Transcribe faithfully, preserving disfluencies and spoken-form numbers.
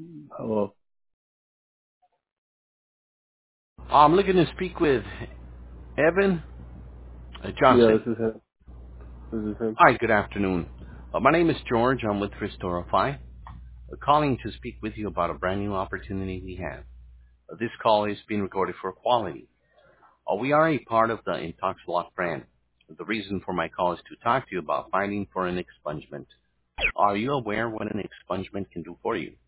Hello. I'm looking to speak with Evan uh, Yeah, Johnson. this is him. This is him. Hi, good afternoon. Uh, my name is George. I'm with Restorify, uh, calling to speak with you about a brand new opportunity we have. Uh, this call is being recorded for quality. Uh, we are a part of the IntoxLock brand. The reason for my call is to talk to you about fighting for an expungement. Are you aware what an expungement can do for you?